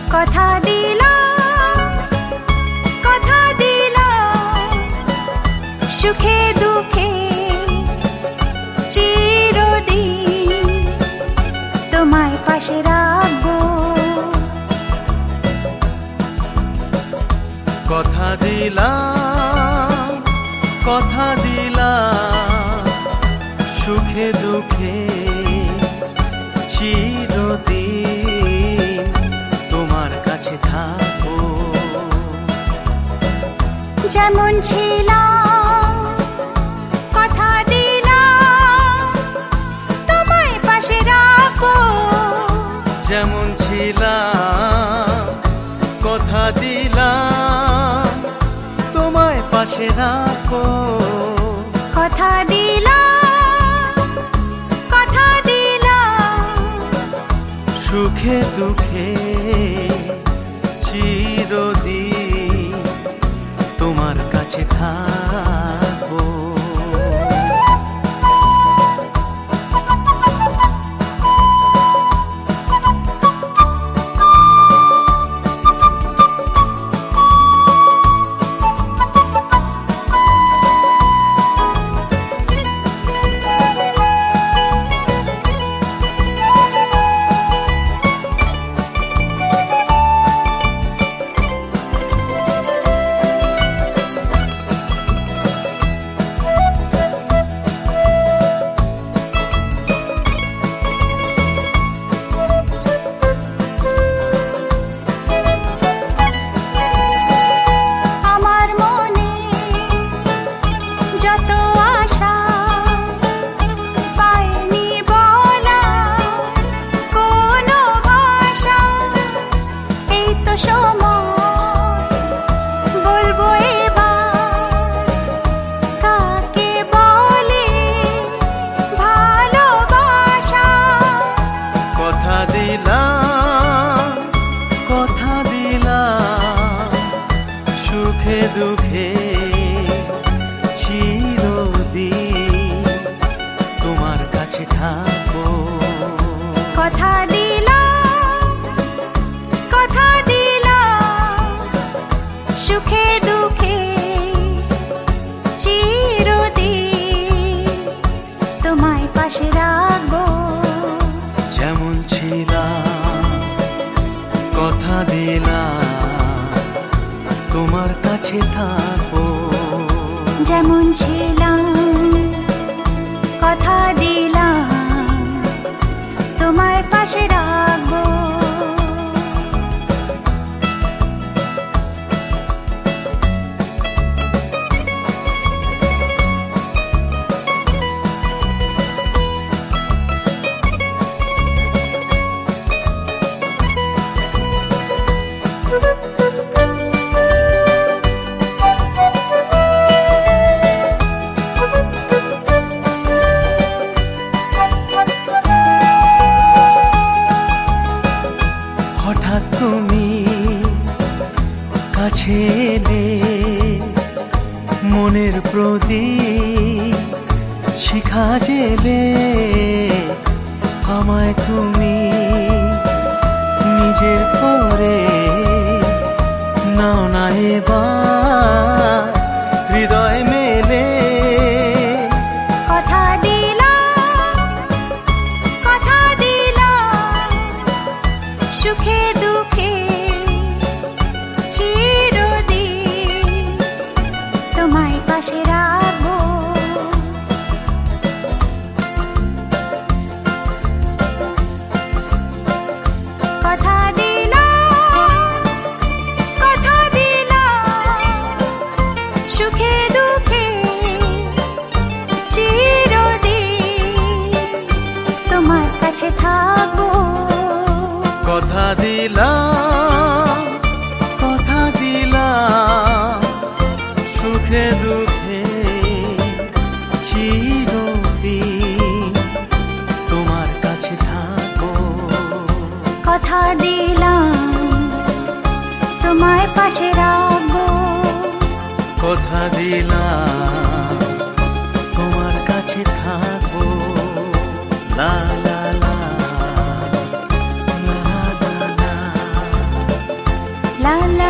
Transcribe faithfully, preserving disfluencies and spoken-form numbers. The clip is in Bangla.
কথা দিলাম, কথা দিলাম, সুখে দুঃখে চিরদিন তোমায় পাশে রাখবো। কথা দিলাম, কথা দিলাম, সুখে দুঃখে চিরদিন তোমার কাছে থাকবো। যেমন ছিলাম কথা দিলাম, তোমায় পাশে রাখবো। যেমন ছিলাম কথা দিলাম, তোমায় পাশে রাখবো। কথা দিলাম, কথা দিলাম, সুখে দুঃখে চিরদিন তোমার কাছে থাকবো। সুখে দুঃখে চিরদিন তোমার কাছে থাকবো। কথা দিলাম, কথা দিলাম, সুখে দুঃখে চিরদিন তোমায় পাশে রাখবো। যেমন ছিলাম কথা দিলাম, তোমার কাছে থাকবো। যেমন ছিলাম কথা দিলাম, তোমায় পাশে রাখবো। হঠাৎ তুমি কাছে এলে, মনের প্রদীপ শিখা জেলে, আমায় তুমি নিজের করে নাও না এবার হৃদয় মেলে। কথা দিলাম, কথা দিলাম, সুখে দুঃখে চিরদিন তোমায় পাশে রাখবো। কথা দিলাম, কথা দিলাম, সুখে দুঃখে চিরদিন তোমার কাছে থাকবো। কথা দিলাম, কথা দিলাম, সুখে দুঃখে চিরদিন তোমার কাছে থাকবো। কথা দিলাম, তোমায় পাশে রাখবো। কথা দিলাম, তোমার কাছে থাকবো। লা লা লা, লা লা লা। লা লা